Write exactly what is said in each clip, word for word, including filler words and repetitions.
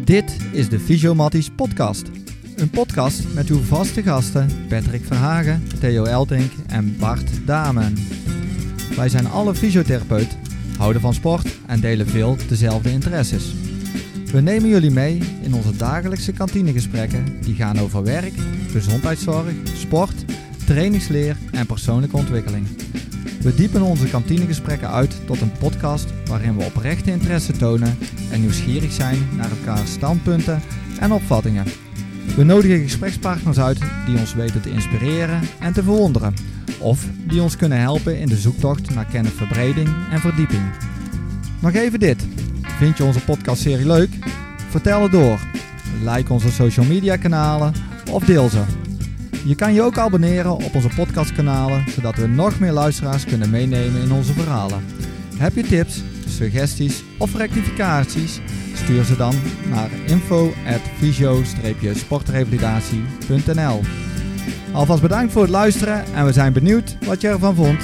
Dit is de Fysiomatties podcast. Een podcast met uw vaste gasten Patrick Verhagen, Theo Eltink en Bart Damen. Wij zijn alle fysiotherapeut, houden van sport en delen veel dezelfde interesses. We nemen jullie mee in onze dagelijkse kantinegesprekken die gaan over werk, gezondheidszorg, sport, trainingsleer en persoonlijke ontwikkeling. We diepen onze kantinegesprekken uit tot een podcast waarin we oprechte interesse tonen en nieuwsgierig zijn naar elkaars standpunten en opvattingen. We nodigen gesprekspartners uit die ons weten te inspireren en te verwonderen, of die ons kunnen helpen in de zoektocht naar kennisverbreding en verdieping. Nog even dit. Vind je onze podcastserie leuk? Vertel het door. Like onze social media kanalen of deel ze. Je kan je ook abonneren op onze podcastkanalen, zodat we nog meer luisteraars kunnen meenemen in onze verhalen. Heb je tips, suggesties of rectificaties? Stuur ze dan naar info at fysio sportrevalidatie punt n l. Alvast bedankt voor het luisteren en we zijn benieuwd wat je ervan vond.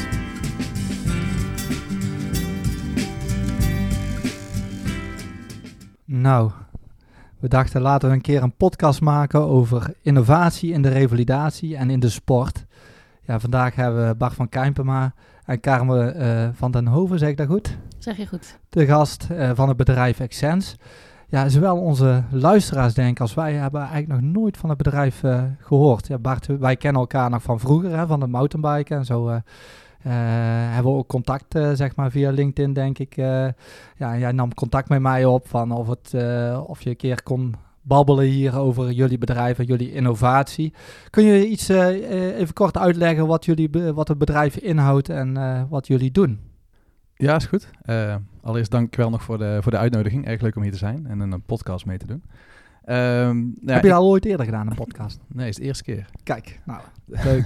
Nou, we dachten laten we een keer een podcast maken over innovatie in de revalidatie en in de sport. Ja, vandaag hebben we Bart van Kijpema en Carmen uh, van den Hoven, zeg ik dat goed? Zeg je goed. De gast uh, van het bedrijf Exens. Ja, zowel onze luisteraars denk ik als wij hebben eigenlijk nog nooit van het bedrijf uh, gehoord. Ja, Bart, wij kennen elkaar nog van vroeger, hè, van de mountainbiken en zo. Uh, Uh, hebben we ook contact, uh, zeg maar, via LinkedIn, denk ik. Uh, ja, jij nam contact met mij op van of, het, uh, of je een keer kon babbelen hier over jullie bedrijf en jullie innovatie. Kun je iets uh, even kort uitleggen wat, jullie be- wat het bedrijf inhoudt en uh, wat jullie doen? Ja, is goed. Uh, allereerst dank wel nog voor de, voor de uitnodiging. Erg leuk om hier te zijn en een podcast mee te doen. Um, ja, Heb je ik... al ooit eerder gedaan, een podcast? Nee, het is de eerste keer. Kijk, nou, leuk.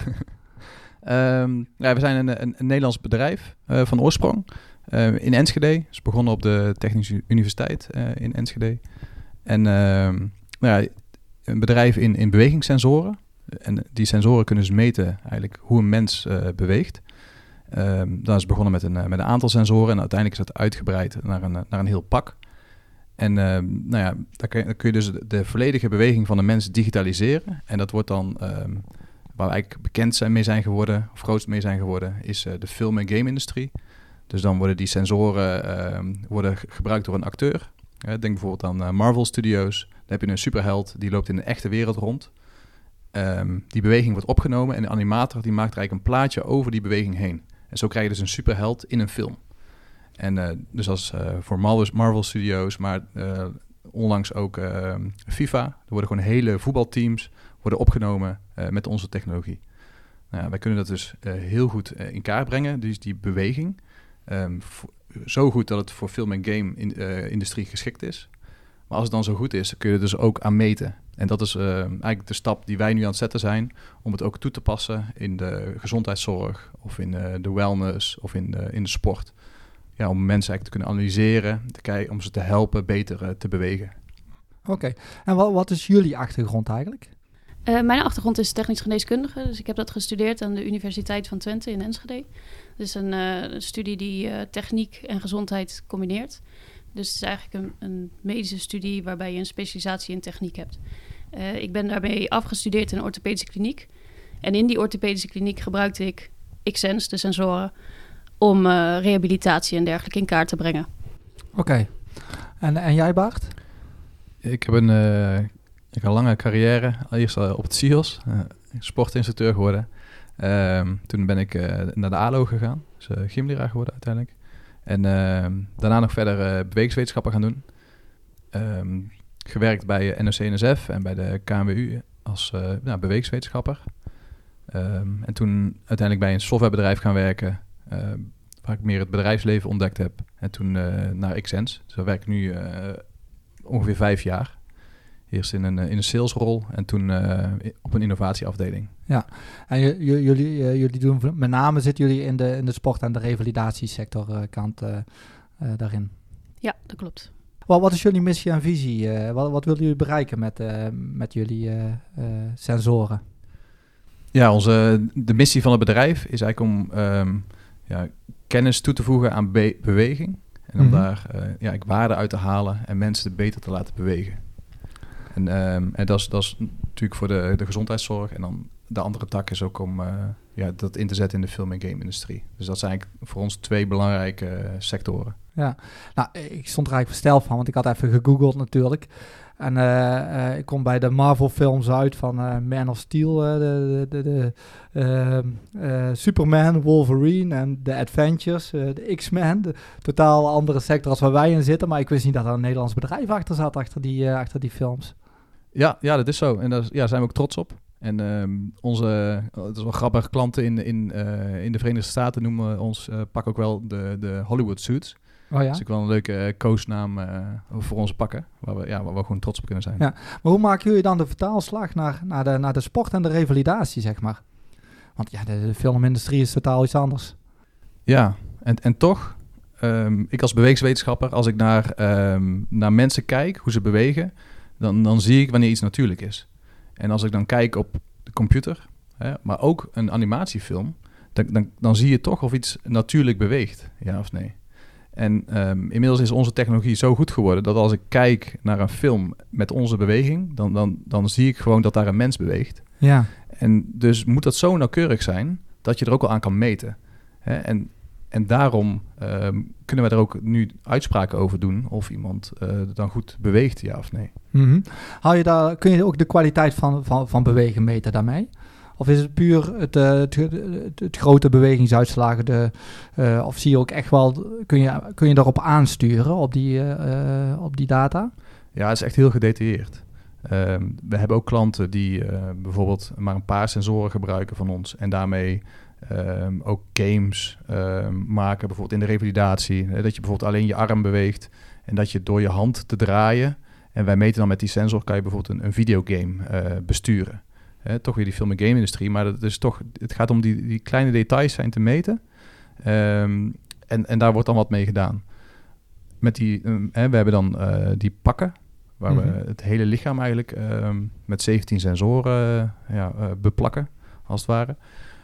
Um, ja, we zijn een, een, een Nederlands bedrijf uh, van oorsprong uh, in Enschede. Het is begonnen op de Technische Universiteit uh, in Enschede. En uh, nou ja, een bedrijf in, in bewegingssensoren. En die sensoren kunnen dus meten eigenlijk hoe een mens uh, beweegt. Um, dat is begonnen met een, met een aantal sensoren en uiteindelijk is dat uitgebreid naar een, naar een heel pak. En uh, nou ja, daar kun, je, daar kun je dus de, de volledige beweging van de mens digitaliseren. En dat wordt dan... Um, waar we eigenlijk bekend zijn mee zijn geworden, of grootst mee zijn geworden, is uh, de film- en game-industrie. Dus dan worden die sensoren uh, worden g- gebruikt door een acteur. Uh, denk bijvoorbeeld aan uh, Marvel Studios. Daar heb je een superheld, die loopt in de echte wereld rond. Um, die beweging wordt opgenomen en de animator die maakt er eigenlijk een plaatje over die beweging heen. En zo krijg je dus een superheld in een film. En uh, dus als uh, voor Marvel, Marvel Studios, maar uh, onlangs ook uh, FIFA. Er worden gewoon hele voetbalteams worden opgenomen uh, met onze technologie. Nou ja, wij kunnen dat dus uh, heel goed uh, in kaart brengen, dus die beweging. Um, voor, zo goed dat het voor film- en game-industrie uh, geschikt is. Maar als het dan zo goed is, kun je er dus ook aan meten. En dat is uh, eigenlijk de stap die wij nu aan het zetten zijn, om het ook toe te passen in de gezondheidszorg, of in uh, de wellness, of in de, in de sport. Ja, om mensen eigenlijk te kunnen analyseren, te kijken, om ze te helpen beter uh, te bewegen. Oké, okay. En wat, wat is jullie achtergrond eigenlijk? Uh, mijn achtergrond is technisch geneeskundige, dus ik heb dat gestudeerd aan de Universiteit van Twente in Enschede. Het is een uh, studie die uh, techniek en gezondheid combineert. Dus het is eigenlijk een, een medische studie waarbij je een specialisatie in techniek hebt. Uh, ik ben daarmee afgestudeerd in een orthopedische kliniek. En in die orthopedische kliniek gebruikte ik Exens, de sensoren, om uh, rehabilitatie en dergelijke in kaart te brengen. Oké. Okay. En, en jij, Bart? Ik heb een... Uh... Ik heb een lange carrière, eerst uh, op het S I O S, uh, sportinstructeur geworden. Uh, toen ben ik uh, naar de A L O gegaan, dus uh, gymleraar geworden uiteindelijk. En uh, daarna nog verder uh, bewegingswetenschappen gaan doen. Um, gewerkt bij N O C N S F en bij de K N W U als uh, nou, bewegingswetenschapper. Um, en toen uiteindelijk bij een softwarebedrijf gaan werken, uh, waar ik meer het bedrijfsleven ontdekt heb. En toen uh, naar Exens. Dus daar werk ik nu uh, ongeveer vijf jaar. Eerst in een, in een salesrol en toen uh, op een innovatieafdeling. Ja, en j- j- jullie, uh, jullie doen met name zitten jullie in de, in de sport- en de revalidatiesector uh, kant uh, uh, daarin. Ja, dat klopt. Wat, wat is jullie missie en visie? Uh, wat, wat willen jullie bereiken met, uh, met jullie uh, uh, sensoren? Ja, onze, de missie van het bedrijf is eigenlijk om um, ja, kennis toe te voegen aan be- beweging. En om mm-hmm. daar uh, ja, waarde uit te halen en mensen beter te laten bewegen. En, um, en dat, is, dat is natuurlijk voor de, de gezondheidszorg. En dan de andere tak is ook om uh, ja, dat in te zetten in de film- en game-industrie. Dus dat zijn eigenlijk voor ons twee belangrijke uh, sectoren. Ja, nou, ik stond er eigenlijk versteld van, want ik had even gegoogeld natuurlijk. En uh, uh, ik kom bij de Marvel-films uit van uh, Man of Steel, uh, de, de, de, de uh, uh, Superman, Wolverine en The Adventures, uh, de X-Men. De totaal andere sector als waar wij in zitten. Maar ik wist niet dat er een Nederlands bedrijf achter zat, achter die, uh, achter die films. Ja, ja, dat is zo. En daar ja, zijn we ook trots op. En um, onze, het is wel grappig, klanten in, in, uh, in de Verenigde Staten noemen ons, uh, pak ook wel de, de Hollywood Suits. Oh ja? Dat is ook wel een leuke uh, koosnaam uh, voor onze pakken, waar we, ja, waar we gewoon trots op kunnen zijn. Ja, maar hoe maken jullie dan de vertaalslag naar, naar, de, naar de sport en de revalidatie, zeg maar? Want ja, de, de filmindustrie is totaal iets anders. Ja, en, en toch, um, ik als bewegingswetenschapper, als ik naar, um, naar mensen kijk, hoe ze bewegen, dan, dan zie ik wanneer iets natuurlijk is. En als ik dan kijk op de computer, hè, maar ook een animatiefilm, dan, dan, dan zie je toch of iets natuurlijk beweegt, ja of nee. En um, inmiddels is onze technologie zo goed geworden dat als ik kijk naar een film met onze beweging, dan, dan, dan zie ik gewoon dat daar een mens beweegt. Ja. En dus moet dat zo nauwkeurig zijn dat je er ook al aan kan meten. Hè? En, en daarom um, kunnen we er ook nu uitspraken over doen of iemand uh, dan goed beweegt, ja of nee. Mm-hmm. Hou je daar, kun je ook de kwaliteit van, van, van bewegen meten daarmee? Of is het puur het, uh, het, het, het grote bewegingsuitslagen? De, uh, of zie je ook echt wel, kun je, kun je daarop aansturen, op die, uh, op die data? Ja, het is echt heel gedetailleerd. Um, we hebben ook klanten die uh, bijvoorbeeld maar een paar sensoren gebruiken van ons. En daarmee um, ook games um, maken, bijvoorbeeld in de revalidatie. Hè, dat je bijvoorbeeld alleen je arm beweegt en dat je door je hand te draaien. En wij meten dan met die sensor, kan je bijvoorbeeld een, een videogame uh, besturen. He, toch weer die film- en game-industrie, maar dat is toch, het gaat om die, die kleine details zijn te meten. Um, en, en daar wordt dan wat mee gedaan. Met die, um, he, we hebben dan uh, die pakken, waar mm-hmm. we het hele lichaam eigenlijk um, met zeventien sensoren uh, ja, uh, beplakken, als het ware.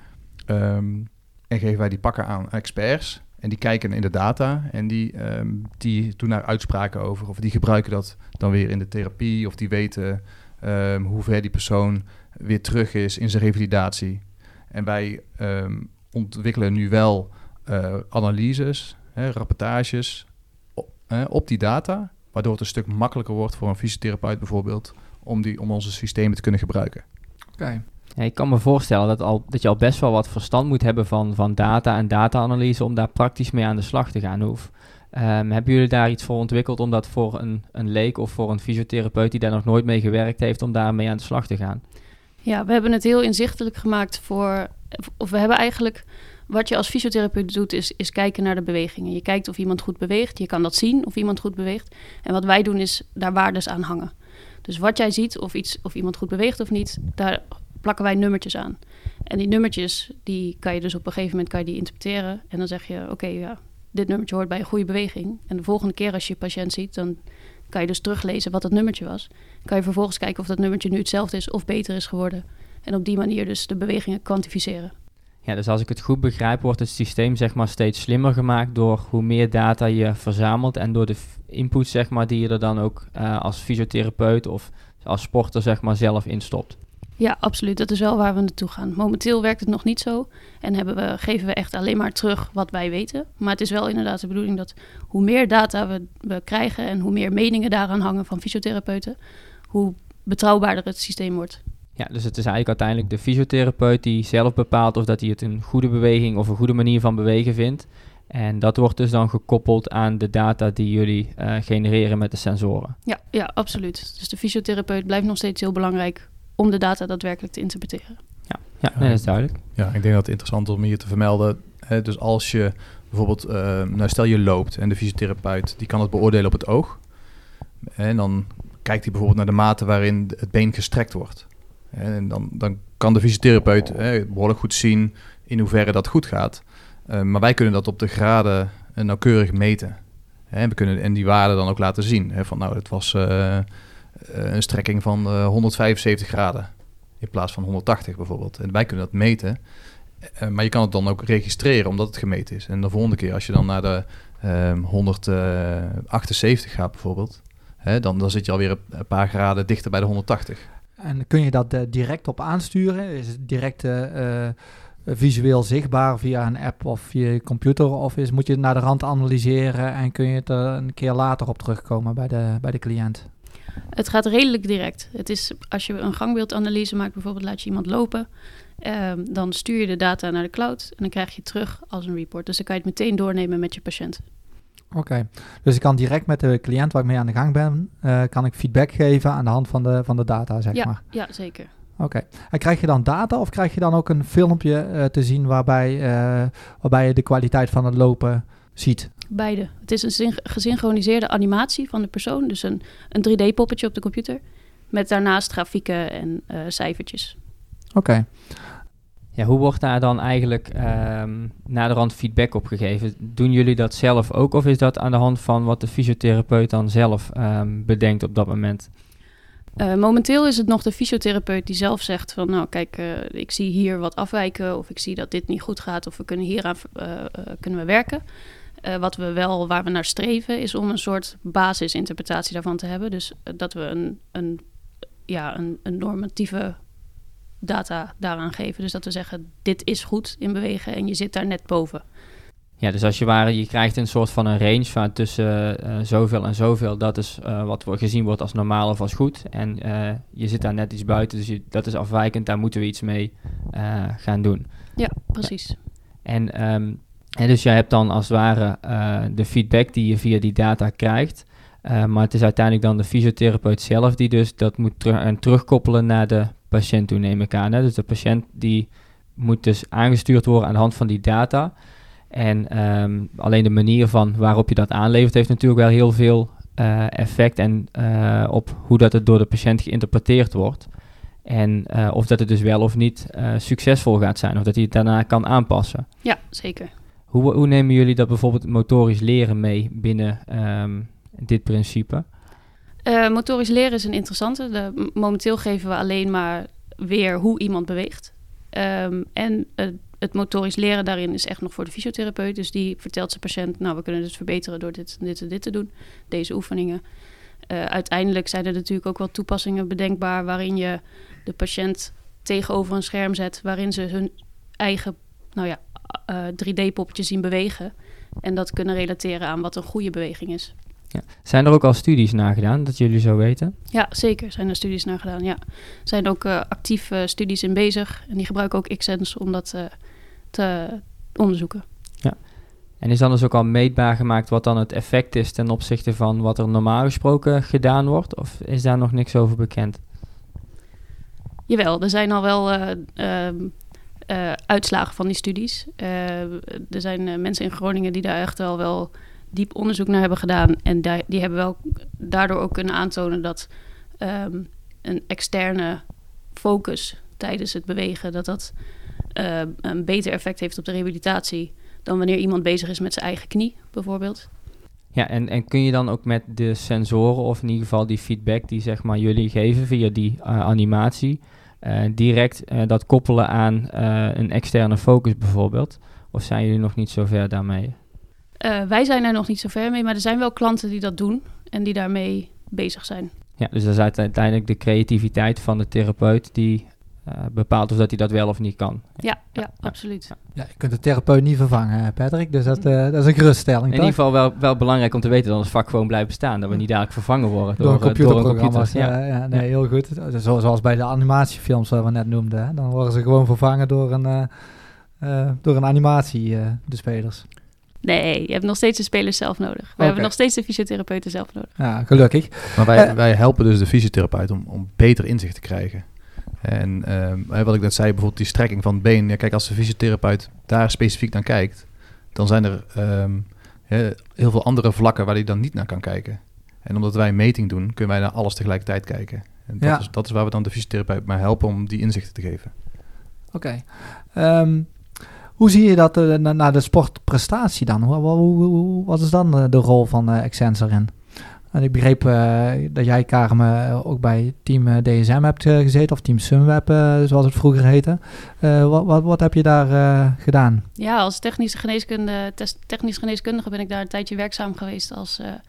Um, en geven wij die pakken aan experts. En die kijken in de data en die, um, die doen daar uitspraken over. Of die gebruiken dat dan weer in de therapie, of die weten um, hoe ver die persoon weer terug is in zijn revalidatie. En wij um, ontwikkelen nu wel uh, analyses, hè, rapportages op, hè, op die data, waardoor het een stuk makkelijker wordt voor een fysiotherapeut bijvoorbeeld om, die, om onze systemen te kunnen gebruiken. Oké. Okay. Ja, ik kan me voorstellen dat, al, dat je al best wel wat verstand moet hebben van, van data en data-analyse om daar praktisch mee aan de slag te gaan. Hoe, um, hebben jullie daar iets voor ontwikkeld om dat voor een, een leek of voor een fysiotherapeut die daar nog nooit mee gewerkt heeft, om daarmee aan de slag te gaan? Ja, we hebben het heel inzichtelijk gemaakt voor, of we hebben eigenlijk, wat je als fysiotherapeut doet, is, is kijken naar de bewegingen. Je kijkt of iemand goed beweegt, je kan dat zien of iemand goed beweegt. En wat wij doen is daar waardes aan hangen. Dus wat jij ziet, of, iets, of iemand goed beweegt of niet, daar plakken wij nummertjes aan. En die nummertjes, die kan je dus op een gegeven moment kan je die interpreteren. En dan zeg je, oké, okay, ja, dit nummertje hoort bij een goede beweging. En de volgende keer als je je patiënt ziet, dan kan je dus teruglezen wat dat nummertje was. Kan je vervolgens kijken of dat nummertje nu hetzelfde is of beter is geworden. En op die manier dus de bewegingen kwantificeren. Ja, dus als ik het goed begrijp, wordt het systeem zeg maar steeds slimmer gemaakt door hoe meer data je verzamelt en door de input zeg maar die je er dan ook uh, als fysiotherapeut of als sporter zeg maar zelf instopt. Ja, absoluut. Dat is wel waar we naartoe gaan. Momenteel werkt het nog niet zo en hebben we, geven we echt alleen maar terug wat wij weten. Maar het is wel inderdaad de bedoeling dat hoe meer data we, we krijgen en hoe meer meningen daaraan hangen van fysiotherapeuten, hoe betrouwbaarder het systeem wordt. Ja, dus het is eigenlijk uiteindelijk de fysiotherapeut die zelf bepaalt of dat hij het een goede beweging of een goede manier van bewegen vindt. En dat wordt dus dan gekoppeld aan de data die jullie uh, genereren met de sensoren. Ja, ja, absoluut. Dus de fysiotherapeut blijft nog steeds heel belangrijk om de data daadwerkelijk te interpreteren. Ja, ja nee, dat is duidelijk. Ja, ik denk dat het interessant is om hier te vermelden. Hè, dus als je bijvoorbeeld, uh, nou stel je loopt en de fysiotherapeut die kan het beoordelen op het oog. En dan kijkt hij bijvoorbeeld naar de mate waarin het been gestrekt wordt. En dan, dan kan de fysiotherapeut hè, behoorlijk goed zien in hoeverre dat goed gaat. Uh, maar wij kunnen dat op de graden uh, nauwkeurig meten. Hè, we kunnen en die waarden dan ook laten zien. Hè, van nou, het was uh, een strekking van uh, honderdvijfenzeventig graden in plaats van honderdtachtig bijvoorbeeld. En wij kunnen dat meten. Uh, maar je kan het dan ook registreren omdat het gemeten is. En de volgende keer als je dan naar de uh, honderdachtenzeventig gaat bijvoorbeeld, hè, dan, dan zit je alweer een paar graden dichter bij de honderdtachtig. En kun je dat uh, direct op aansturen? Is het direct uh, uh, visueel zichtbaar via een app of via je computer? Of is, moet je het naar de rand analyseren en kun je het er een keer later op terugkomen bij de, bij de cliënt? Het gaat redelijk direct. Het is, als je een gangbeeldanalyse maakt, bijvoorbeeld laat je iemand lopen, uh, dan stuur je de data naar de cloud en dan krijg je terug als een report. Dus dan kan je het meteen doornemen met je patiënt. Oké, okay. Dus ik kan direct met de cliënt waar ik mee aan de gang ben, uh, kan ik feedback geven aan de hand van de, van de data, zeg ja, maar. Ja, zeker. Oké. Okay. En krijg je dan data of krijg je dan ook een filmpje uh, te zien waarbij, uh, waarbij je de kwaliteit van het lopen ziet? Beide. Het is een syn- gesynchroniseerde animatie van de persoon, dus een, een drie D-poppetje op de computer, met daarnaast grafieken en uh, cijfertjes. Oké. Okay. Ja, hoe wordt daar dan eigenlijk um, naderhand feedback op gegeven? Doen jullie dat zelf ook of is dat aan de hand van wat de fysiotherapeut dan zelf um, bedenkt op dat moment? Uh, momenteel is het nog de fysiotherapeut die zelf zegt van nou kijk, uh, ik zie hier wat afwijken of ik zie dat dit niet goed gaat of we kunnen hieraan uh, uh, kunnen we werken. Uh, wat we wel, waar we naar streven is om een soort basisinterpretatie daarvan te hebben. Dus uh, dat we een, een, ja, een, een normatieve data daaraan geven. Dus dat we zeggen, dit is goed in bewegen en je zit daar net boven. Ja, dus als je ware, je krijgt een soort van een range van tussen uh, zoveel en zoveel. Dat is uh, wat gezien wordt als normaal of als goed. En uh, je zit daar net iets buiten, dus je, dat is afwijkend. Daar moeten we iets mee uh, gaan doen. Ja, precies. Ja. En, um, en dus jij hebt dan als het ware uh, de feedback die je via die data krijgt. Uh, maar het is uiteindelijk dan de fysiotherapeut zelf die dus dat moet ter- en terugkoppelen naar de patiënt toe, neem ik aan. Hè? Dus de patiënt die moet dus aangestuurd worden aan de hand van die data. En um, alleen de manier van waarop je dat aanlevert heeft natuurlijk wel heel veel uh, effect en uh, op hoe dat het door de patiënt geïnterpreteerd wordt. En uh, of dat het dus wel of niet uh, succesvol gaat zijn, of dat hij het daarna kan aanpassen. Ja, zeker. Hoe, hoe nemen jullie dat bijvoorbeeld motorisch leren mee binnen um, dit principe? Uh, motorisch leren is een interessante. De, momenteel geven we alleen maar weer hoe iemand beweegt. Um, en uh, het motorisch leren daarin is echt nog voor de fysiotherapeut. Dus die vertelt zijn patiënt, nou, we kunnen het verbeteren door dit, dit en dit te doen. Deze oefeningen. Uh, uiteindelijk zijn er natuurlijk ook wel toepassingen bedenkbaar waarin je de patiënt tegenover een scherm zet, waarin ze hun eigen, nou ja, uh, drie D-poppetjes zien bewegen. En dat kunnen relateren aan wat een goede beweging is. Ja. Zijn er ook al studies naar gedaan, dat jullie zo weten? Ja, zeker zijn er studies naar gedaan, ja. Er zijn ook uh, actief uh, studies in bezig. En die gebruiken ook Xsense om dat uh, te onderzoeken. Ja. En is dan dus ook al meetbaar gemaakt wat dan het effect is ten opzichte van wat er normaal gesproken gedaan wordt? Of is daar nog niks over bekend? Jawel, er zijn al wel uh, uh, uh, uitslagen van die studies. Uh, er zijn uh, mensen in Groningen die daar echt wel wel diep onderzoek naar hebben gedaan. En da- die hebben wel daardoor ook kunnen aantonen dat um, een externe focus tijdens het bewegen, dat dat uh, een beter effect heeft op de rehabilitatie dan wanneer iemand bezig is met zijn eigen knie, bijvoorbeeld. Ja, en, en kun je dan ook met de sensoren, of in ieder geval die feedback die zeg maar jullie geven via die uh, animatie, uh, direct uh, dat koppelen aan uh, een externe focus bijvoorbeeld? Of zijn jullie nog niet zo ver daarmee? Uh, wij zijn er nog niet zo ver mee, maar er zijn wel klanten die dat doen en die daarmee bezig zijn. Ja, dus dat is uiteindelijk de creativiteit van de therapeut die uh, bepaalt of dat hij dat wel of niet kan. Ja, ja, ja, ja absoluut. Ja. Ja, je kunt de therapeut niet vervangen, Patrick, dus dat, uh, dat is een geruststelling. In toch? ieder geval wel, wel belangrijk om te weten dat ons vak gewoon blijft bestaan. Dat we niet dadelijk vervangen worden door, door een computerprogramma. computerprogramma's. Ja. Ja, nee, heel goed. Zo, zoals bij de animatiefilms wat we net noemden. Hè. Dan worden ze gewoon vervangen door een, uh, uh, door een animatie, uh, de spelers. Nee, je hebt nog steeds de spelers zelf nodig. We Okay. hebben nog steeds de fysiotherapeuten zelf nodig. Ja, gelukkig. Maar wij, Uh, wij helpen dus de fysiotherapeut om, om beter inzicht te krijgen. En uh, wat ik net zei, bijvoorbeeld die strekking van het been. Ja, kijk, als de fysiotherapeut daar specifiek naar kijkt, dan zijn er um, he, heel veel andere vlakken waar hij dan niet naar kan kijken. En omdat wij een meting doen, kunnen wij naar alles tegelijkertijd kijken. En dat, Ja. is, dat is waar we dan de fysiotherapeut mee helpen om die inzichten te geven. Oké. Okay. Um, hoe zie je dat uh, na, naar de sportprestatie dan? Hoe, hoe, hoe, wat is dan uh, de rol van uh, Xsense erin? En ik begreep uh, dat jij, Karen, uh, ook bij team uh, D S M hebt uh, gezeten, of team Sunweb, uh, zoals het vroeger heette. Uh, wat, wat, wat heb je daar uh, gedaan? Ja, als technische geneeskunde, technisch geneeskundige ben ik daar een tijdje werkzaam geweest als, uh,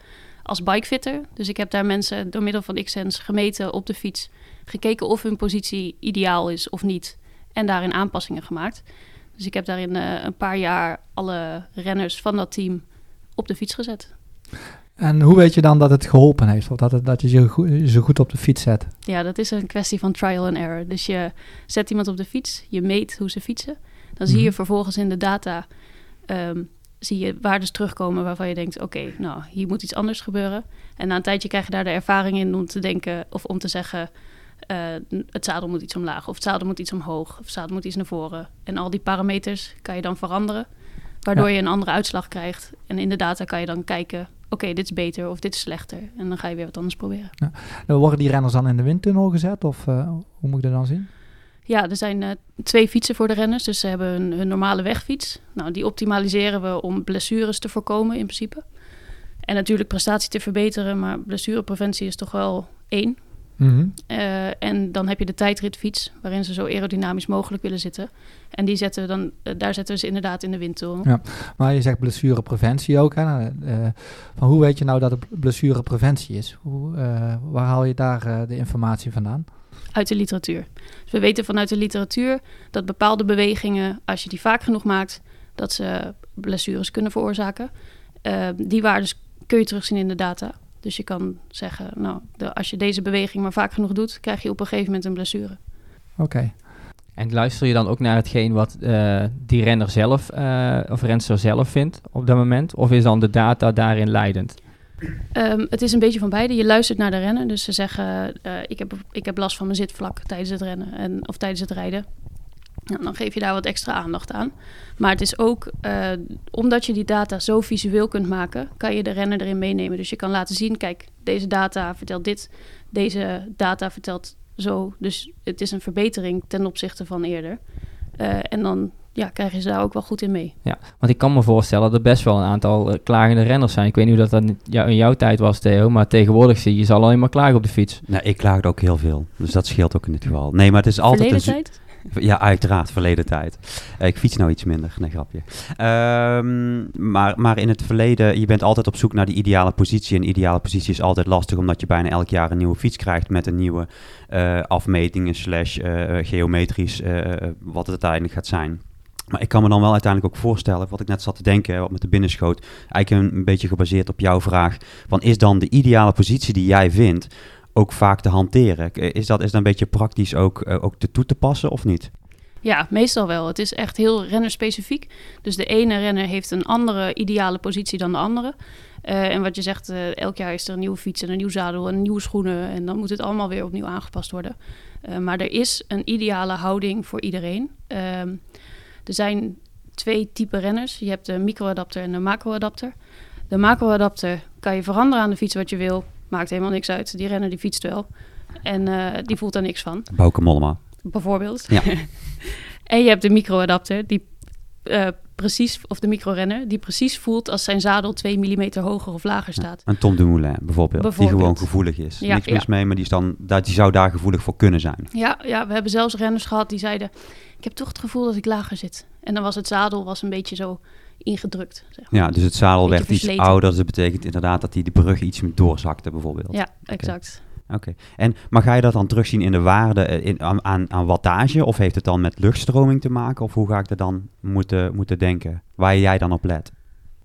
als bikefitter. Dus ik heb daar mensen door middel van Xsense gemeten op de fiets. Gekeken of hun positie ideaal is of niet. En daarin aanpassingen gemaakt. Dus ik heb daarin uh, een paar jaar alle renners van dat team op de fiets gezet. En hoe weet je dan dat het geholpen heeft? Of dat, het, dat je je goed, zo goed op de fiets zet? Ja, dat is een kwestie van trial and error. Dus je zet iemand op de fiets, je meet hoe ze fietsen. Dan zie je vervolgens in de data um, zie je waardes terugkomen waarvan je denkt, oké, okay, nou, hier moet iets anders gebeuren. En na een tijdje krijg je daar de ervaring in om te denken of om te zeggen, uh, het zadel moet iets omlaag, of het zadel moet iets omhoog, of het zadel moet iets naar voren. En al die parameters kan je dan veranderen, waardoor ja. je een andere uitslag krijgt. En in de data kan je dan kijken, oké, okay, dit is beter of dit is slechter. En dan ga je weer wat anders proberen. Ja. Dan worden die renners dan in de windtunnel gezet? Of uh, hoe moet ik dat dan zien? Ja, er zijn uh, twee fietsen voor de renners. Dus ze hebben hun, hun normale wegfiets. Nou, die optimaliseren we om blessures te voorkomen in principe. En natuurlijk prestatie te verbeteren, maar blessurepreventie is toch wel één. Mm-hmm. Uh, en dan heb je de tijdritfiets, waarin ze zo aerodynamisch mogelijk willen zitten. En die zetten we dan, uh, daar zetten we ze inderdaad in de windtunnel. Ja, maar je zegt blessurepreventie ook. Hè? Uh, van hoe weet je nou dat het blessurepreventie is? Hoe, uh, waar haal je daar uh, de informatie vandaan? Uit de literatuur. Dus we weten vanuit de literatuur dat bepaalde bewegingen, als je die vaak genoeg maakt, dat ze blessures kunnen veroorzaken. Uh, die waardes kun je terugzien in de data. Dus je kan zeggen, nou, de, als je deze beweging maar vaak genoeg doet, krijg je op een gegeven moment een blessure. Oké. Okay. En luister je dan ook naar hetgeen wat uh, die renner zelf uh, of renster zelf vindt op dat moment? Of is dan de data daarin leidend? Um, het is een beetje van beide. Je luistert naar de renner. Dus ze zeggen, uh, ik, heb, ik heb last van mijn zitvlak tijdens het rennen en, of tijdens het rijden. Nou, dan geef je daar wat extra aandacht aan. Maar het is ook, uh, omdat je die data zo visueel kunt maken, kan je de renner erin meenemen. Dus je kan laten zien, kijk, deze data vertelt dit, deze data vertelt zo. Dus het is een verbetering ten opzichte van eerder. Uh, en dan ja, krijg je ze daar ook wel goed in mee. Ja, want ik kan me voorstellen dat er best wel een aantal uh, klagende renners zijn. Ik weet niet hoe dat, dat ja, in jouw tijd was, Theo, maar tegenwoordig zie je, je zal alleen maar klagen op de fiets. Nee, ik klaagde ook heel veel. Dus dat scheelt ook in dit geval. Nee, maar het is altijd Verleden een... tijd? Ja, uiteraard, verleden tijd. Uh, ik fiets nou iets minder, nee, grapje. Um, maar, maar in het verleden, je bent altijd op zoek naar die ideale positie. En ideale positie is altijd lastig, omdat je bijna elk jaar een nieuwe fiets krijgt met een nieuwe uh, afmetingen slash uh, geometrisch, uh, wat het uiteindelijk gaat zijn. Maar ik kan me dan wel uiteindelijk ook voorstellen, wat ik net zat te denken, wat met de binnenschoot, eigenlijk een, een beetje gebaseerd op jouw vraag, van is dan de ideale positie die jij vindt ook vaak te hanteren? Is dat, is dat een beetje praktisch ook, uh, ook te toe te passen of niet? Ja, meestal wel. Het is echt heel rennerspecifiek. Dus de ene renner heeft een andere ideale positie dan de andere. Uh, en wat je zegt, uh, elk jaar is er een nieuwe fiets en een nieuw zadel en nieuwe schoenen. En dan moet het allemaal weer opnieuw aangepast worden. Uh, maar er is een ideale houding voor iedereen. Uh, er zijn twee typen renners. Je hebt de microadapter en de macroadapter. De macroadapter kan je veranderen aan de fiets wat je wil. Maakt helemaal niks uit. Die renner die fietst wel. En uh, die voelt daar niks van. Bouke Mollema. Bijvoorbeeld. Ja. En je hebt de microadapter die uh, precies, of de microrenner, die precies voelt als zijn zadel twee millimeter hoger of lager staat. Ja, een Tom Dumoulin bijvoorbeeld, bijvoorbeeld, die gewoon gevoelig is. Ja, niks mis ja. mee, maar die, is dan, die zou daar gevoelig voor kunnen zijn. Ja, ja, we hebben zelfs renners gehad die zeiden, ik heb toch het gevoel dat ik lager zit. En dan was het zadel was een beetje zo ingedrukt. Zeg maar. Ja, dus het zadel werd versleten. iets ouder. Dus dat betekent inderdaad dat die de brug iets meer doorzakte bijvoorbeeld. Ja, exact. Okay. Oké, okay. En maar ga je dat dan terugzien in de waarde in, aan, aan, aan wattage? Of heeft het dan met luchtstroming te maken? Of hoe ga ik er dan moeten, moeten denken? Waar jij dan op let?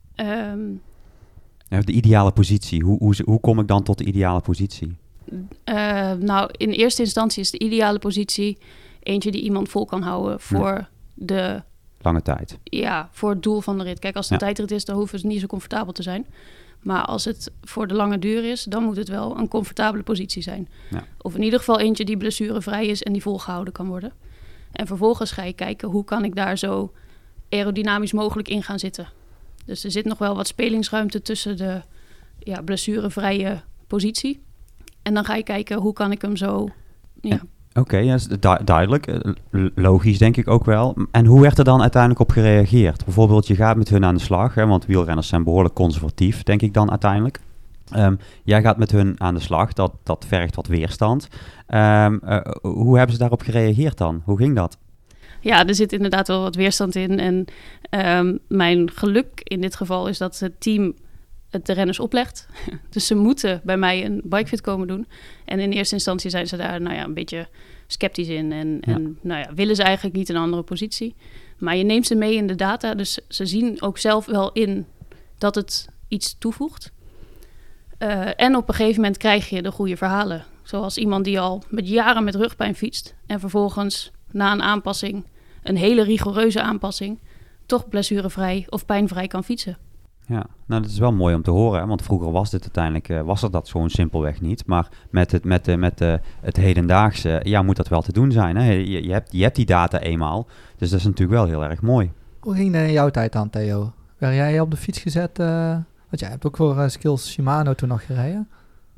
Um, ja, de ideale positie. Hoe, hoe, hoe kom ik dan tot de ideale positie? Uh, nou, in eerste instantie is de ideale positie eentje die iemand vol kan houden voor ja. de... lange tijd. Ja, voor het doel van de rit. Kijk, als het ja. een tijdrit is, dan hoeven ze niet zo comfortabel te zijn. Maar als het voor de lange duur is, dan moet het wel een comfortabele positie zijn. Ja. Of in ieder geval eentje die blessurevrij is en die volgehouden kan worden. En vervolgens ga je kijken, hoe kan ik daar zo aerodynamisch mogelijk in gaan zitten. Dus er zit nog wel wat spelingsruimte tussen de ja, blessurevrije positie. En dan ga je kijken, hoe kan ik hem zo... Ja, Oké, okay, ja, du- duidelijk. Logisch denk ik ook wel. En hoe werd er dan uiteindelijk op gereageerd? Bijvoorbeeld, je gaat met hun aan de slag, hè, want wielrenners zijn behoorlijk conservatief, denk ik dan uiteindelijk. Um, jij gaat met hun aan de slag, dat, dat vergt wat weerstand. Um, uh, hoe hebben ze daarop gereageerd dan? Hoe ging dat? Ja, er zit inderdaad wel wat weerstand in. En um, mijn geluk in dit geval is dat het team het de renners oplegt. Dus ze moeten bij mij een bikefit komen doen. En in eerste instantie zijn ze daar nou ja, een beetje sceptisch in. En, Ja. en nou ja, willen ze eigenlijk niet een andere positie. Maar je neemt ze mee in de data. Dus ze zien ook zelf wel in dat het iets toevoegt. Uh, en op een gegeven moment krijg je de goede verhalen. Zoals iemand die al met jaren met rugpijn fietst. En vervolgens na een aanpassing, een hele rigoureuze aanpassing, toch blessurevrij of pijnvrij kan fietsen. Ja, nou dat is wel mooi om te horen, hè? Want vroeger was dit uiteindelijk, uh, was er dat gewoon simpelweg niet. Maar met het, met, uh, met uh, het hedendaagse, ja, moet dat wel te doen zijn. Hè? Je, je, hebt, je hebt die data eenmaal, dus dat is natuurlijk wel heel erg mooi. Hoe ging dat in jouw tijd dan, Theo? Werd jij op de fiets gezet? Uh, want jij hebt ook voor uh, Skills Shimano toen nog gereden.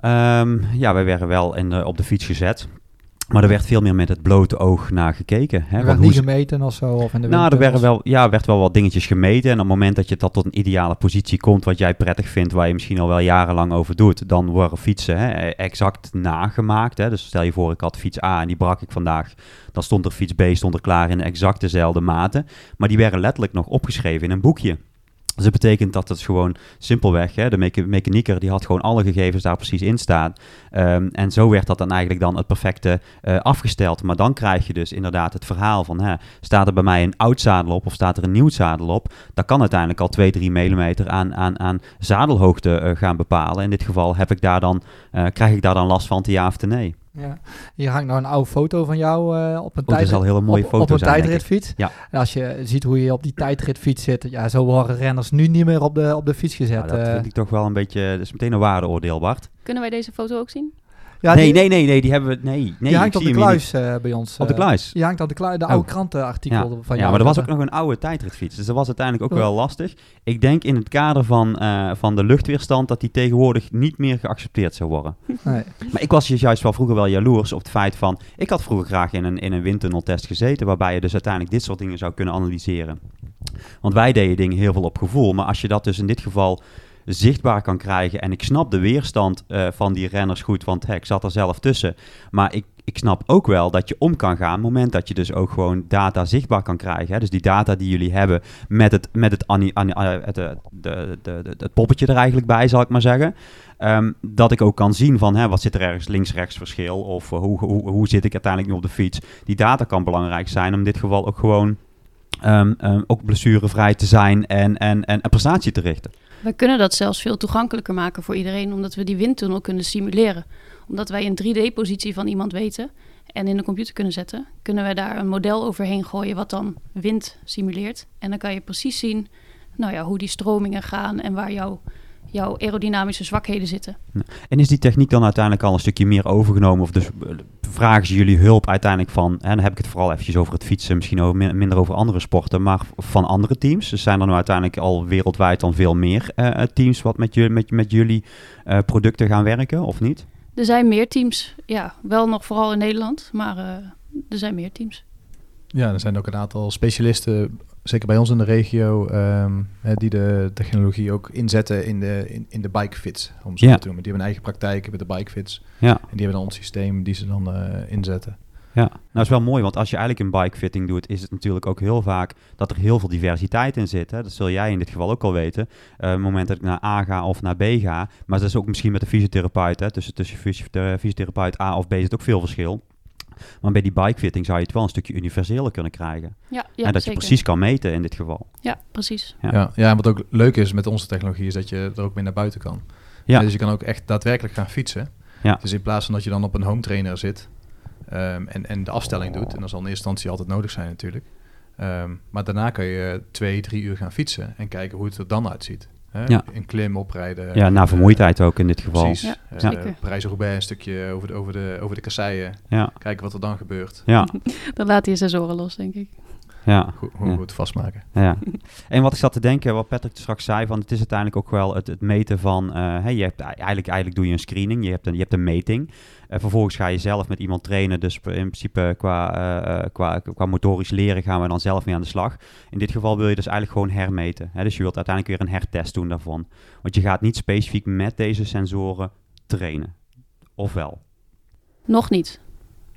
Um, ja, wij werden wel in de, op de fiets gezet. Maar er werd veel meer met het blote oog naar gekeken. Hè? Er werd niet gemeten of zo? Of in de nou, er werden wel, ja, werd wel wat dingetjes gemeten. En op het moment dat je dat tot een ideale positie komt, wat jij prettig vindt, waar je misschien al wel jarenlang over doet, dan worden fietsen hè, exact nagemaakt. Hè? Dus stel je voor, ik had fiets A en die brak ik vandaag. Dan stond er fiets B stond er klaar in exact dezelfde maten. Maar die werden letterlijk nog opgeschreven in een boekje. Dus dat betekent dat het gewoon simpelweg, hè, de mecha- mechanieker die had gewoon alle gegevens daar precies in staan. Um, en zo werd dat dan eigenlijk dan het perfecte uh, afgesteld. Maar dan krijg je dus inderdaad het verhaal van, hè, staat er bij mij een oud zadel op of staat er een nieuw zadel op? Dat kan uiteindelijk al twee, drie millimeter aan, aan, aan zadelhoogte uh, gaan bepalen. In dit geval heb ik daar dan, uh, krijg ik daar dan last van, te ja of te nee. Ja. Hier hangt nog een oude foto van jou uh, op een, oh, tijdrit, een hele mooie op, foto op een zijn, tijdritfiets. Ja. En als je ziet hoe je op die tijdritfiets zit, ja, zo worden renners nu niet meer op de, op de fiets gezet. Ja, dat vind ik toch wel een beetje, dat is meteen een waardeoordeel, Bart. Kunnen wij deze foto ook zien? Ja, nee, die, nee, nee, nee, die hebben we, nee. nee die hangt op de kluis uh, bij ons. Op de kluis? Uh, die hangt op de kluis, de oh. oude krantenartikel ja. van jou. Ja, maar er was ook nog een oude tijdritfiets, dus dat was uiteindelijk ook oh. wel lastig. Ik denk in het kader van, uh, van de luchtweerstand dat die tegenwoordig niet meer geaccepteerd zou worden. Nee. Maar ik was juist wel vroeger wel jaloers op het feit van, ik had vroeger graag in een, in een windtunneltest gezeten, waarbij je dus uiteindelijk dit soort dingen zou kunnen analyseren. Want wij deden dingen heel veel op gevoel, maar als je dat dus in dit geval zichtbaar kan krijgen. En ik snap de weerstand uh, van die renners goed, want hey, ik zat er zelf tussen. Maar ik, ik snap ook wel dat je om kan gaan op het moment dat je dus ook gewoon data zichtbaar kan krijgen. Hè? Dus die data die jullie hebben met het, met het, ani, ani, het, de, de, de, de, het poppetje er eigenlijk bij, zal ik maar zeggen. Um, dat ik ook kan zien van hè, wat zit er ergens links-rechts verschil of uh, hoe, hoe, hoe zit ik uiteindelijk nu op de fiets. Die data kan belangrijk zijn om in dit geval ook gewoon um, um, ook blessurevrij te zijn en, en, en een prestatie te richten. We kunnen dat zelfs veel toegankelijker maken voor iedereen, omdat we die windtunnel kunnen simuleren. Omdat wij een drie D-positie van iemand weten en in de computer kunnen zetten, kunnen we daar een model overheen gooien wat dan wind simuleert. En dan kan je precies zien nou ja, hoe die stromingen gaan en waar jouw, jouw aerodynamische zwakheden zitten. En is die techniek dan uiteindelijk al een stukje meer overgenomen? Of dus vragen ze jullie hulp uiteindelijk van, en dan heb ik het vooral eventjes over het fietsen, misschien over, minder over andere sporten, maar van andere teams. Dus zijn er nu uiteindelijk al wereldwijd dan veel meer uh, teams wat met, jullie, met, met jullie uh, producten gaan werken, of niet? Er zijn meer teams, ja, wel nog vooral in Nederland, maar uh, er zijn meer teams. Ja, er zijn ook een aantal specialisten, zeker bij ons in de regio, um, die de technologie ook inzetten in de, in, in de bikefits, om zo ja. te noemen. Die hebben een eigen praktijk met de bikefits. Ja. En die hebben dan ons systeem die ze dan uh, inzetten. Ja, nou dat is wel mooi, want als je eigenlijk een bikefitting doet, is het natuurlijk ook heel vaak dat er heel veel diversiteit in zit. Hè? Dat zul jij in dit geval ook al weten. Uh, op het moment dat ik naar A ga of naar B ga, maar dat is ook misschien met de fysiotherapeut. Hè? Tussen, tussen de fysiotherapeut A of B zit ook veel verschil. Maar bij die bikefitting zou je het wel een stukje universeler kunnen krijgen. Ja, ja, en dat zeker. je precies kan meten in dit geval. Ja, precies. Ja. Ja, ja, en wat ook leuk is met onze technologie is dat je er ook mee naar buiten kan. Ja. En dus je kan ook echt daadwerkelijk gaan fietsen. Ja. Dus in plaats van dat je dan op een home trainer zit um, en, en de afstelling doet, en dat zal in eerste instantie altijd nodig zijn natuurlijk. Um, maar daarna kan je twee, drie uur gaan fietsen en kijken hoe het er dan uitziet. Hè? Ja. Een klim oprijden. Ja, na vermoeidheid ook in dit geval. Precies. Ja, Uh, zeker. Parijs-Roubaix een stukje over de, over de, over de kasseien. Ja. Kijken wat er dan gebeurt. Ja. Dan laat hij zijn sensoren los, denk ik. Ja. Hoe, hoe ja. we het vastmaken. Ja. En wat ik zat te denken, wat Patrick straks zei, van het is uiteindelijk ook wel het, het meten van, uh, hey, je hebt eigenlijk, eigenlijk doe je een screening, je hebt een, je hebt een meting. Uh, vervolgens ga je zelf met iemand trainen, dus in principe qua, uh, qua, qua motorisch leren gaan we dan zelf mee aan de slag. In dit geval wil je dus eigenlijk gewoon hermeten. Hè? Dus je wilt uiteindelijk weer een hertest doen daarvan. Want je gaat niet specifiek met deze sensoren trainen. Of wel? Nog niet.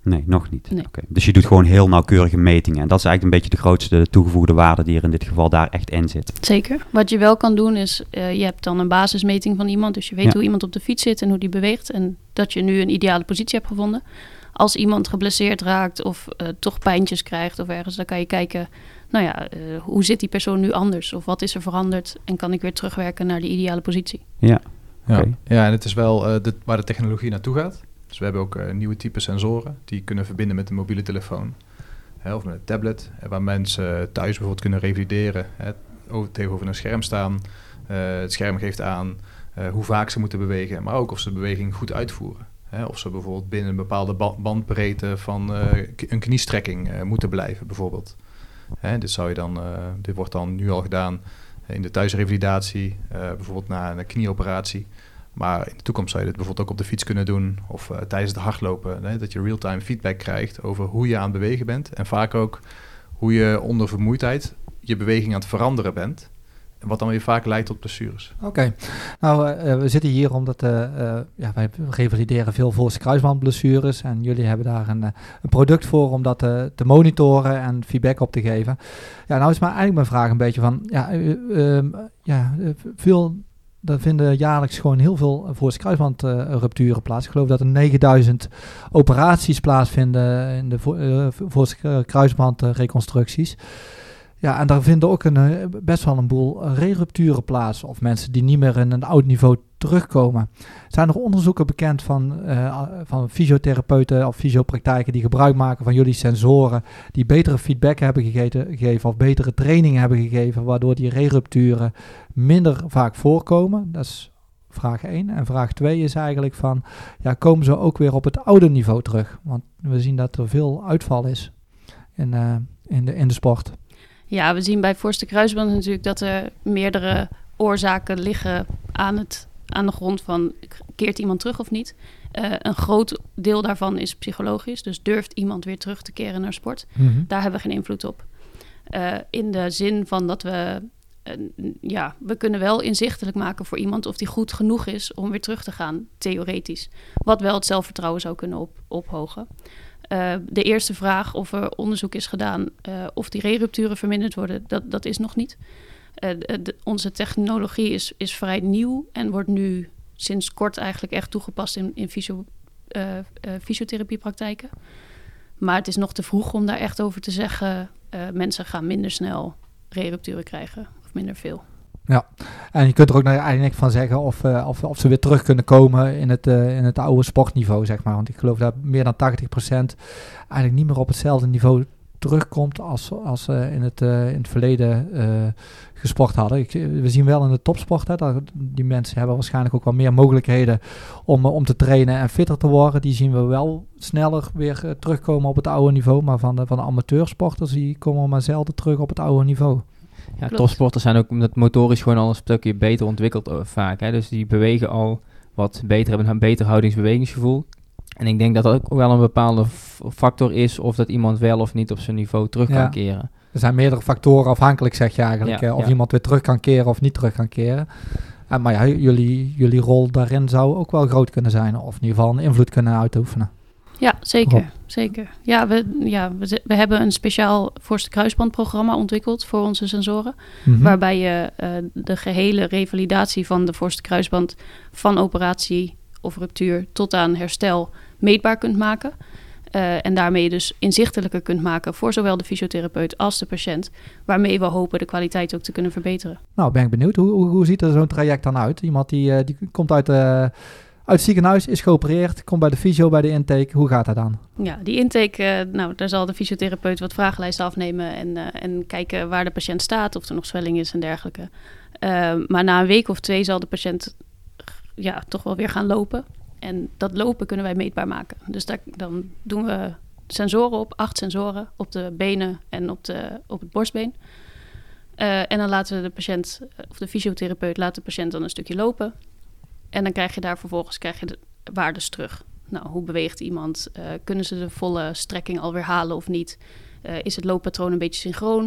Nee, nog niet. Nee. Okay. Dus je doet gewoon heel nauwkeurige metingen. En dat is eigenlijk een beetje de grootste toegevoegde waarde die er in dit geval daar echt in zit. Zeker. Wat je wel kan doen is, uh, je hebt dan een basismeting van iemand. Dus je weet Ja. hoe iemand op de fiets zit en hoe die beweegt. En dat je nu een ideale positie hebt gevonden. Als iemand geblesseerd raakt of uh, toch pijntjes krijgt of ergens, dan kan je kijken, nou ja, uh, hoe zit die persoon nu anders? Of wat is er veranderd? En kan ik weer terugwerken naar die ideale positie? Ja. Ja, Okay. ja en het is wel uh, de, waar de technologie naartoe gaat. Dus we hebben ook uh, nieuwe type sensoren die kunnen verbinden met een mobiele telefoon. Hè, of met een tablet. Hè, waar mensen thuis bijvoorbeeld kunnen revalideren. Hè, over, tegenover een scherm staan. Uh, het scherm geeft aan uh, hoe vaak ze moeten bewegen. Maar ook of ze de beweging goed uitvoeren. Hè, of ze bijvoorbeeld binnen een bepaalde ba- bandbreedte van uh, k- een kniestrekking uh, moeten blijven bijvoorbeeld. Hè, dit, zou je dan, uh, dit wordt dan nu al gedaan in de thuisrevalidatie. Uh, bijvoorbeeld na een knieoperatie. Maar in de toekomst zou je dit bijvoorbeeld ook op de fiets kunnen doen of uh, tijdens het hardlopen. Hè, dat je real-time feedback krijgt over hoe je aan het bewegen bent. En vaak ook hoe je onder vermoeidheid je beweging aan het veranderen bent. En wat dan weer vaak leidt tot blessures. Oké, okay. nou uh, we zitten hier omdat uh, uh, ja, wij revalideren veel voorste kruisbandblessures. En jullie hebben daar een, uh, een product voor om dat uh, te monitoren en feedback op te geven. Ja, nou is maar eigenlijk mijn vraag een beetje van, ja, uh, uh, ja veel... Er vinden jaarlijks gewoon heel veel voorste kruisbandrupturen uh, plaats. Ik geloof dat er negenduizend operaties plaatsvinden in de vo- uh, voorste kruisbandreconstructies. Ja, en daar vinden ook een, best wel een boel re-rupturen plaats. Of mensen die niet meer in een oud niveau terugkomen. Zijn er onderzoeken bekend van, uh, van fysiotherapeuten of fysiopraktijken die gebruik maken van jullie sensoren, die betere feedback hebben gegeten, gegeven of betere training hebben gegeven, waardoor die re-rupturen minder vaak voorkomen? Dat is vraag één. En vraag twee is eigenlijk van, ja, komen ze ook weer op het oude niveau terug? Want we zien dat er veel uitval is in, uh, in, de, in de sport. Ja, we zien bij voorste kruisband natuurlijk dat er meerdere oorzaken liggen aan, het, aan de grond van, keert iemand terug of niet? Uh, een groot deel daarvan is psychologisch, dus durft iemand weer terug te keren naar sport? Mm-hmm. Daar hebben we geen invloed op. Uh, in de zin van dat we, uh, ja, we kunnen wel inzichtelijk maken voor iemand of die goed genoeg is om weer terug te gaan, theoretisch. Wat wel het zelfvertrouwen zou kunnen op, ophogen. Uh, de eerste vraag of er onderzoek is gedaan uh, of die re-rupturen verminderd worden, dat, dat is nog niet. Uh, de, de, onze technologie is, is vrij nieuw en wordt nu sinds kort eigenlijk echt toegepast in, in fysio, uh, uh, fysiotherapiepraktijken. Maar het is nog te vroeg om daar echt over te zeggen, uh, mensen gaan minder snel re-rupturen krijgen of minder veel. Ja, en je kunt er ook nou eigenlijk van zeggen of, uh, of, of ze weer terug kunnen komen in het, uh, in het oude sportniveau, zeg maar. Want ik geloof dat meer dan tachtig procent eigenlijk niet meer op hetzelfde niveau terugkomt als, als uh, in, het, uh, in het verleden uh, gesport hadden. Ik, we zien wel in de topsport, hè, dat die mensen hebben waarschijnlijk ook wel meer mogelijkheden om, om te trainen en fitter te worden. Die zien we wel sneller weer uh, terugkomen op het oude niveau. Maar van de, van de amateursporters, die komen maar zelden terug op het oude niveau. Ja, topsporters zijn ook omdat motorisch gewoon al een stukje beter ontwikkeld uh, vaak. Hè? Dus die bewegen al wat beter, hebben een beter houdingsbewegingsgevoel. En ik denk dat dat ook wel een bepaalde f- factor is of dat iemand wel of niet op zijn niveau terug ja. kan keren. Er zijn meerdere factoren afhankelijk, zeg je eigenlijk. Ja, uh, of ja. iemand weer terug kan keren of niet terug kan keren. Uh, maar ja, jullie, jullie rol daarin zou ook wel groot kunnen zijn. Of in ieder geval een invloed kunnen uitoefenen. Ja, zeker. Rob. zeker. Ja, we, ja we, we hebben een speciaal voorste kruisbandprogramma ontwikkeld voor onze sensoren. Mm-hmm. Waarbij je uh, de gehele revalidatie van de voorste kruisband van operatie of ruptuur tot aan herstel meetbaar kunt maken. Uh, en daarmee dus inzichtelijker kunt maken voor zowel de fysiotherapeut als de patiënt. Waarmee we hopen de kwaliteit ook te kunnen verbeteren. Nou, ben ik benieuwd. Hoe, hoe, hoe ziet er zo'n traject dan uit? Iemand die, uh, die komt uit... Uh, Uit het ziekenhuis, is geopereerd, komt bij de fysio, bij de intake. Hoe gaat dat dan? Ja, die intake, uh, nou, daar zal de fysiotherapeut wat vragenlijsten afnemen en, uh, en kijken waar de patiënt staat, of er nog zwelling is en dergelijke. Uh, maar na een week of twee zal de patiënt ja, toch wel weer gaan lopen. En dat lopen kunnen wij meetbaar maken. Dus daar, dan doen we sensoren op, acht sensoren op de benen en op, de, op het borstbeen. Uh, en dan laten we de patiënt, of de fysiotherapeut laat de patiënt dan een stukje lopen. En dan krijg je daar vervolgens krijg je de waardes terug. Nou, hoe beweegt iemand? Uh, kunnen ze de volle strekking alweer halen of niet? Uh, is het looppatroon een beetje synchroon?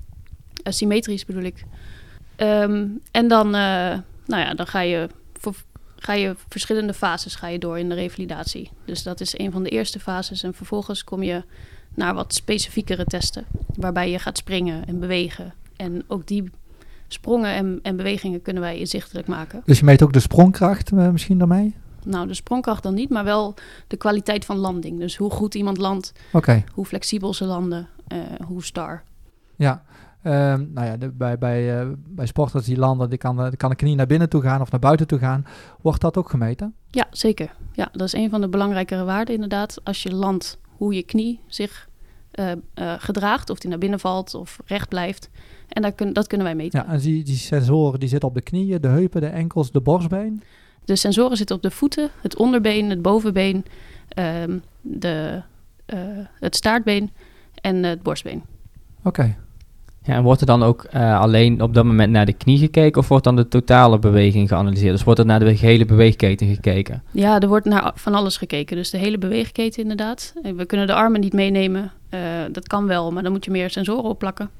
Uh, symmetrisch bedoel ik. Um, en dan, uh, nou ja, dan ga je voor, ga je verschillende fases ga je door in de revalidatie. Dus dat is een van de eerste fases. En vervolgens kom je naar wat specifiekere testen. Waarbij je gaat springen en bewegen. En ook die sprongen en, en bewegingen kunnen wij inzichtelijk maken. Dus je meet ook de sprongkracht uh, misschien daarmee? Nou, de sprongkracht dan niet, maar wel de kwaliteit van landing. Dus hoe goed iemand landt, okay. hoe flexibel ze landen, uh, hoe star. Ja, uh, nou ja, de, bij, bij, uh, bij sporters die landen, die kan, die kan de knie naar binnen toe gaan of naar buiten toe gaan. Wordt dat ook gemeten? Ja, zeker. Ja, dat is een van de belangrijkere waarden inderdaad. Als je landt, hoe je knie zich uh, uh, gedraagt, of die naar binnen valt of recht blijft. En daar kun, dat kunnen wij meten. Ja, en die, die sensoren die zitten op de knieën, de heupen, de enkels, de borstbeen? De sensoren zitten op de voeten, het onderbeen, het bovenbeen, um, de, uh, het staartbeen en uh, het borstbeen. Oké. Okay. Ja, en wordt er dan ook uh, alleen op dat moment naar de knie gekeken of wordt dan de totale beweging geanalyseerd? Dus wordt er naar de hele beweegketen gekeken? Ja, er wordt naar van alles gekeken. Dus de hele beweegketen inderdaad. We kunnen de armen niet meenemen. Uh, dat kan wel, maar dan moet je meer sensoren opplakken.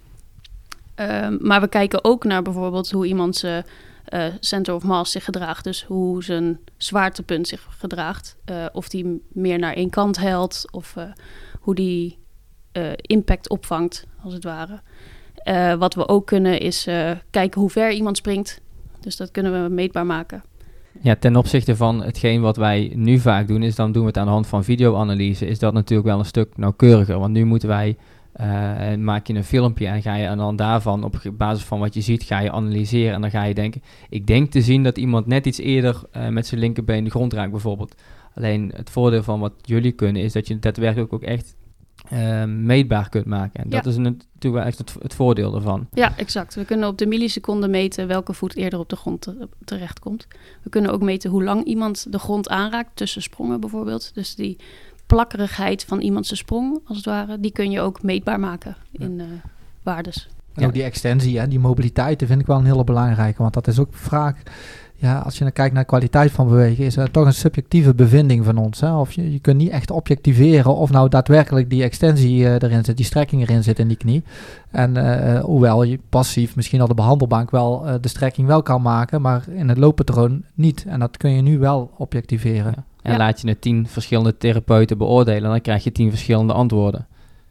Uh, maar we kijken ook naar bijvoorbeeld hoe iemands uh, uh, center of mass zich gedraagt. Dus hoe zijn zwaartepunt zich gedraagt. Uh, of die meer naar één kant helt of uh, hoe die uh, impact opvangt, als het ware. Uh, wat we ook kunnen is uh, kijken hoe ver iemand springt. Dus dat kunnen we meetbaar maken. Ja, ten opzichte van hetgeen wat wij nu vaak doen, is dan doen we het aan de hand van videoanalyse. Is dat natuurlijk wel een stuk nauwkeuriger. Want nu moeten wij, uh, maak je een filmpje en ga je en dan daarvan, op basis van wat je ziet, ga je analyseren. En dan ga je denken, ik denk te zien dat iemand net iets eerder uh, met zijn linkerbeen de grond raakt bijvoorbeeld. Alleen het voordeel van wat jullie kunnen, is dat je daadwerkelijk ook echt Uh, meetbaar kunt maken. En ja. dat is een, natuurlijk wel echt het, het voordeel ervan. Ja, exact. We kunnen op de milliseconde meten welke voet eerder op de grond te, terechtkomt. We kunnen ook meten hoe lang iemand de grond aanraakt, tussen sprongen bijvoorbeeld. Dus die plakkerigheid van iemands sprong, als het ware, die kun je ook meetbaar maken in uh, waardes. En ook die extensie, hè, die mobiliteit, dat vind ik wel een hele belangrijke. Want dat is ook vaak, ja, als je dan kijkt naar de kwaliteit van bewegen, is het toch een subjectieve bevinding van ons. Hè? Of je, je kunt niet echt objectiveren of nou daadwerkelijk die extensie uh, erin zit, die strekking erin zit in die knie. En uh, hoewel je passief misschien op de behandelbank wel uh, de strekking wel kan maken, maar in het looppatroon niet. En dat kun je nu wel objectiveren. Ja. En ja. laat je het tien verschillende therapeuten beoordelen, dan krijg je tien verschillende antwoorden.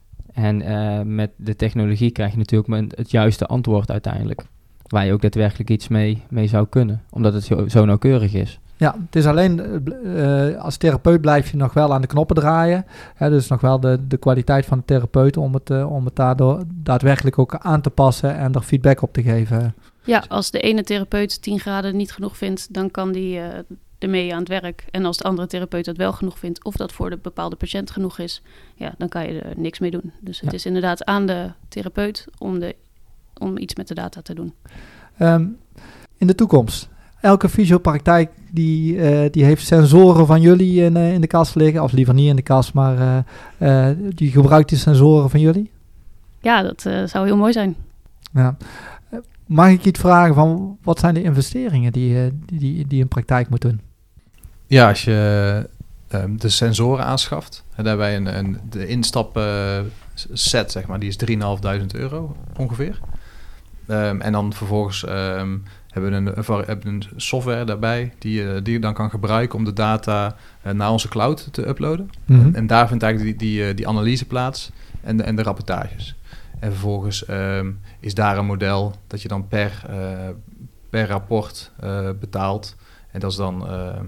En uh, met de technologie krijg je natuurlijk het juiste antwoord uiteindelijk. Waar je ook daadwerkelijk iets mee, mee zou kunnen. Omdat het zo, zo nauwkeurig is. Ja, het is alleen, uh, als therapeut blijf je nog wel aan de knoppen draaien. Hè, dus nog wel de, de kwaliteit van de therapeut om het, uh, om het daardoor daadwerkelijk ook aan te passen en er feedback op te geven. Ja, als de ene therapeut tien graden niet genoeg vindt, dan kan die uh, ermee aan het werk. En als de andere therapeut dat wel genoeg vindt, of dat voor de bepaalde patiënt genoeg is, ja, dan kan je er niks mee doen. Dus het ja. is inderdaad aan de therapeut om, de, om iets met de data te doen. Um, in de toekomst, elke fysiopraktijk die, uh, die heeft sensoren van jullie in, uh, in de kast liggen. Of liever niet in de kast, maar uh, uh, die gebruikt die sensoren van jullie? Ja, dat uh, zou heel mooi zijn. Ja. Mag ik iets vragen van wat zijn de investeringen die, uh, die, die, die een praktijk moet doen? Ja, als je uh, de sensoren aanschaft, en daarbij een, een, de instap uh, set, zeg maar, die is drieduizend vijfhonderd euro ongeveer. Um, en dan vervolgens um, hebben we een, een, hebben een software daarbij die, uh, die je dan kan gebruiken om de data uh, naar onze cloud te uploaden. Mm-hmm. En, en daar vindt eigenlijk die, die, die analyse plaats en de, en de rapportages. En vervolgens um, is daar een model dat je dan per, uh, per rapport uh, betaalt. En dat is dan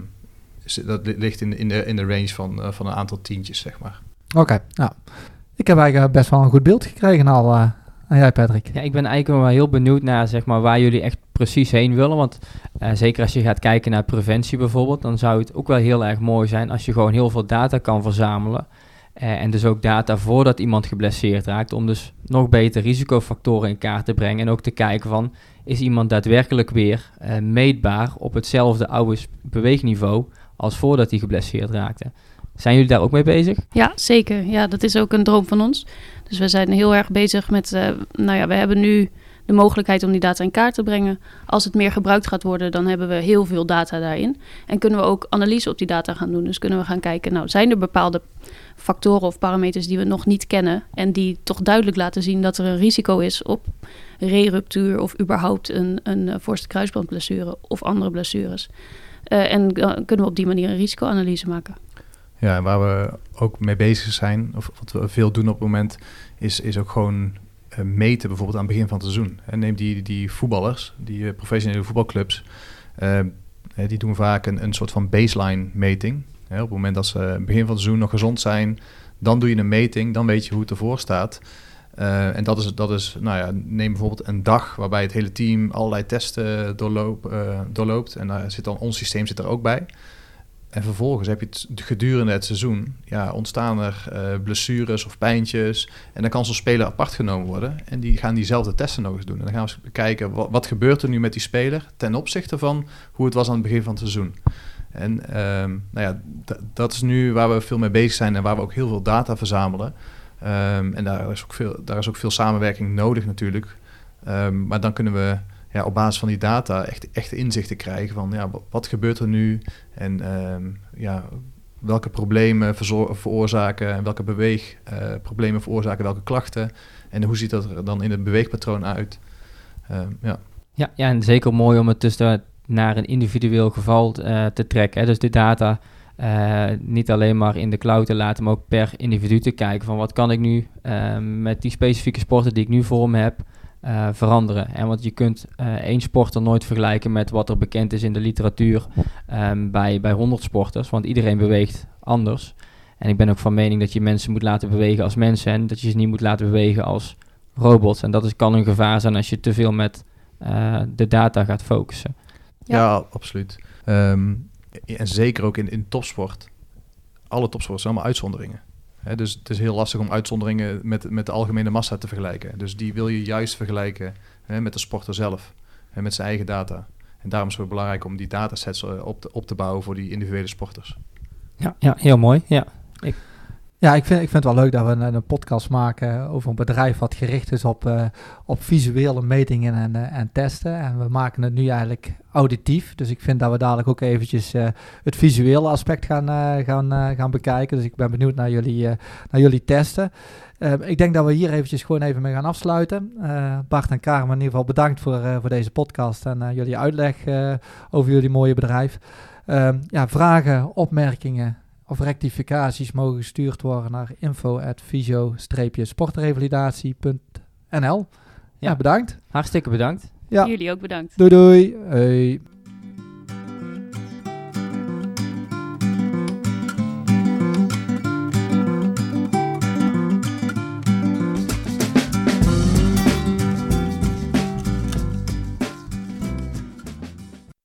uh, dat ligt in, in, de, in de range van, uh, van een aantal tientjes, zeg maar. Oké, okay, nou, ik heb eigenlijk best wel een goed beeld gekregen al. Uh, en jij, Patrick? Ja, ik ben eigenlijk wel heel benieuwd naar, zeg maar, waar jullie echt precies heen willen. Want uh, zeker als je gaat kijken naar preventie bijvoorbeeld, dan zou het ook wel heel erg mooi zijn als je gewoon heel veel data kan verzamelen. Uh, en dus ook data voordat iemand geblesseerd raakt, om dus nog beter risicofactoren in kaart te brengen. En ook te kijken van, is iemand daadwerkelijk weer uh, meetbaar op hetzelfde oude beweegniveau als voordat hij geblesseerd raakte. Zijn jullie daar ook mee bezig? Ja, zeker. Ja, dat is ook een droom van ons. Dus we zijn heel erg bezig met, uh, nou ja, we hebben nu de mogelijkheid om die data in kaart te brengen. Als het meer gebruikt gaat worden, dan hebben we heel veel data daarin. En kunnen we ook analyse op die data gaan doen. Dus kunnen we gaan kijken, nou, zijn er bepaalde factoren of parameters die we nog niet kennen en die toch duidelijk laten zien dat er een risico is op re-ruptuur of überhaupt een, een voorste kruisbandblessure of andere blessures. Uh, en uh, kunnen we op die manier een risicoanalyse maken. Ja, en waar we ook mee bezig zijn, of wat we veel doen op het moment, is, is ook gewoon uh, meten, bijvoorbeeld aan het begin van het seizoen. En neem die, die voetballers, die uh, professionele voetbalclubs, uh, die doen vaak een, een soort van baseline meting. Hè, op het moment dat ze aan het begin van het seizoen nog gezond zijn, dan doe je een meting, dan weet je hoe het ervoor staat. Uh, en dat is, dat is, nou ja, neem bijvoorbeeld een dag waarbij het hele team allerlei testen doorloop, uh, doorloopt. En daar zit dan, ons systeem zit er ook bij. En vervolgens heb je het gedurende het seizoen, ja, ontstaan er uh, blessures of pijntjes. En dan kan zo'n speler apart genomen worden. En die gaan diezelfde testen nog eens doen. En dan gaan we kijken, wat, wat gebeurt er nu met die speler ten opzichte van hoe het was aan het begin van het seizoen. En um, nou ja, d- dat is nu waar we veel mee bezig zijn en waar we ook heel veel data verzamelen. Um, en daar is, ook veel, daar is ook veel samenwerking nodig natuurlijk. Um, maar dan kunnen we ja, op basis van die data echt, echt inzichten krijgen van ja, wat gebeurt er nu en um, ja, welke problemen verzor- veroorzaken en welke beweegproblemen uh, veroorzaken welke klachten en hoe ziet dat er dan in het beweegpatroon uit. Um, ja. Ja, ja, en zeker mooi om het dus de, naar een individueel geval uh, te trekken. Hè? Dus de data uh, niet alleen maar in de cloud te laten, maar ook per individu te kijken van wat kan ik nu uh, met die specifieke sporten die ik nu voor me heb uh, veranderen. En want je kunt uh, één sporter nooit vergelijken met wat er bekend is in de literatuur um, bij, bij honderd sporters, want iedereen beweegt anders. En ik ben ook van mening dat je mensen moet laten bewegen als mensen en dat je ze niet moet laten bewegen als robots. En dat is, kan een gevaar zijn als je te veel met uh, de data gaat focussen. Ja, ja absoluut. Um, en zeker ook in, in topsport. Alle topsporters zijn allemaal uitzonderingen. He, dus het is heel lastig om uitzonderingen met, met de algemene massa te vergelijken. Dus die wil je juist vergelijken he, met de sporter zelf. En met zijn eigen data. En daarom is het belangrijk om die datasets op te, op te bouwen voor die individuele sporters. Ja, ja heel mooi. Ja, ik... Ja, ik vind, ik vind het wel leuk dat we een, een podcast maken over een bedrijf wat gericht is op, uh, op visuele metingen en, uh, en testen. En we maken het nu eigenlijk auditief. Dus ik vind dat we dadelijk ook eventjes uh, het visuele aspect gaan, uh, gaan, uh, gaan bekijken. Dus ik ben benieuwd naar jullie, uh, naar jullie testen. Uh, ik denk dat we hier eventjes gewoon even mee gaan afsluiten. Uh, Bart en Karen, in ieder geval bedankt voor, uh, voor deze podcast en uh, jullie uitleg uh, over jullie mooie bedrijf. Uh, ja, vragen, opmerkingen of rectificaties mogen gestuurd worden naar info at visio sportrevalidatie punt n l. Ja, ja, bedankt. Hartstikke bedankt. Ja. Jullie ook bedankt. Doei doei. Hey.